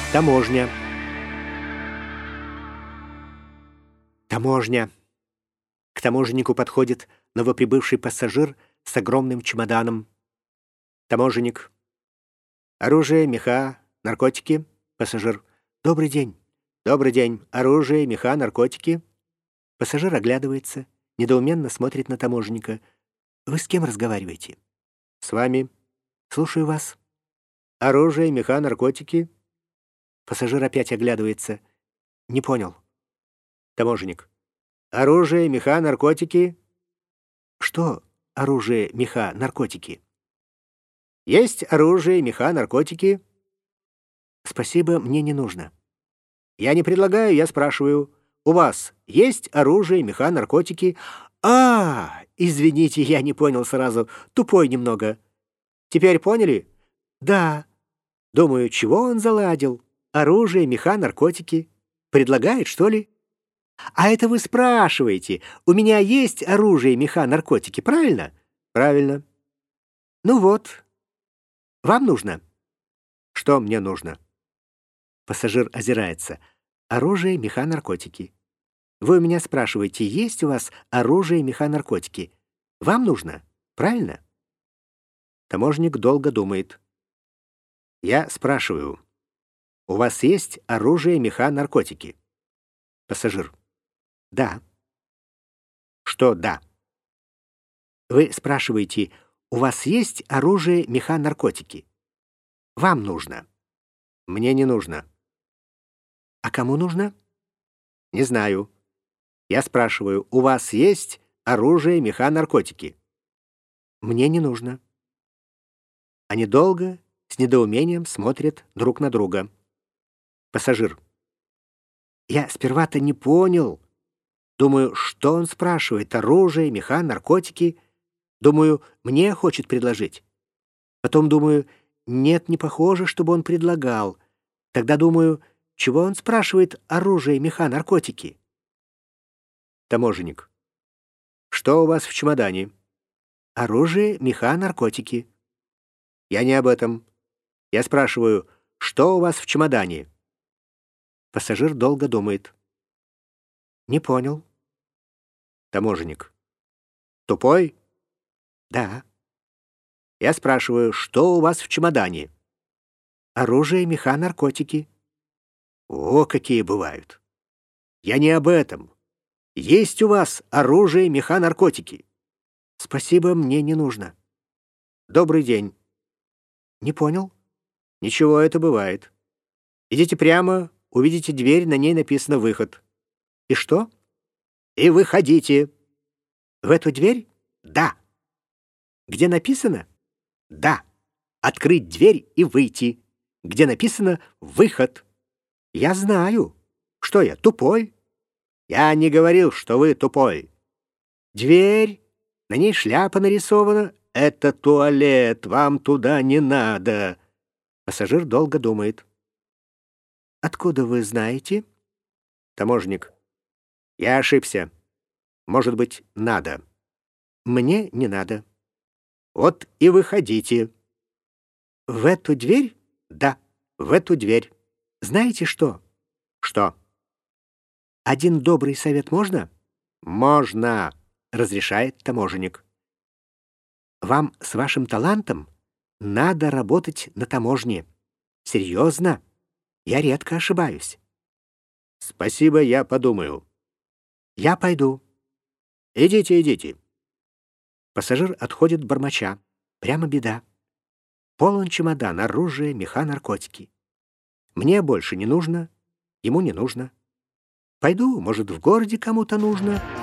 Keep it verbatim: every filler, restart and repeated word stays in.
Таможня. Таможня. К таможеннику подходит новоприбывший пассажир с огромным чемоданом. Таможенник. Оружие, меха, наркотики. Пассажир. Добрый день. Добрый день. Оружие, меха, наркотики. Пассажир оглядывается, недоуменно смотрит на таможенника. Вы с кем разговариваете? С вами. Слушаю вас. Оружие, меха, наркотики. Пассажир опять оглядывается. Не понял. Таможенник. Оружие, меха, наркотики. Что оружие, меха, наркотики? Есть оружие, меха, наркотики. Спасибо, мне не нужно. Я не предлагаю, я спрашиваю. У вас есть оружие, меха, наркотики? А, извините, я не понял сразу. Тупой немного. Теперь поняли? Да. Думаю, чего он заладил? Оружие, меха, наркотики. Предлагает, что ли? А это вы спрашиваете. У меня есть оружие, меха, наркотики, правильно? Правильно. Ну вот. Вам нужно? Что мне нужно? Пассажир озирается. Оружие, меха, наркотики. Вы у меня спрашиваете, есть у вас оружие, меха, наркотики? Вам нужно? Правильно? Таможенник долго думает. Я спрашиваю, у вас есть оружие, меха, наркотики? Пассажир. Да. Что да? Вы спрашиваете, у вас есть оружие, меха, наркотики? Вам нужно. Мне не нужно. А кому нужно? Не знаю. Я спрашиваю, у вас есть оружие, меха, наркотики? Мне не нужно. Они долго, с недоумением смотрят друг на друга. Пассажир. Я сперва-то не понял. Думаю, что он спрашивает? Оружие, меха, наркотики? Думаю, мне хочет предложить. Потом думаю, нет, не похоже, чтобы он предлагал. Тогда думаю, чего он спрашивает оружие, меха, наркотики? Таможенник. Что у вас в чемодане? Оружие, меха, наркотики. Я не об этом. Я спрашиваю, что у вас в чемодане? Пассажир долго думает. Не понял. Таможенник. Тупой? Да. Я спрашиваю, что у вас в чемодане? Оружие, меха, наркотики. О, какие бывают. Я не об этом. Есть у вас оружие, меха, наркотики? Спасибо, мне не нужно. Добрый день. Не понял. Ничего, это бывает. Идите прямо, увидите дверь, на ней написано «Выход». И что? И выходите. В эту дверь? Да. Где написано? Да. Открыть дверь и выйти. Где написано «Выход». Я знаю. Что я, тупой? Я не говорил, что вы тупой. Дверь, на ней шляпа нарисована. Это туалет, вам туда не надо. Пассажир долго думает. Откуда вы знаете? Таможенник. Я ошибся. Может быть, надо. Мне не надо. Вот и выходите. В эту дверь? Да, в эту дверь. Знаете что? Что? Один добрый совет можно? Можно, разрешает таможенник. Вам с вашим талантом надо работать на таможне. Серьезно? Я редко ошибаюсь. Спасибо, я подумаю. Я пойду. Идите, идите. Пассажир отходит бормоча. Прямо беда. Полон чемодан, оружие, меха, наркотики. Мне больше не нужно, ему не нужно. Пойду, может, в городе кому-то нужно.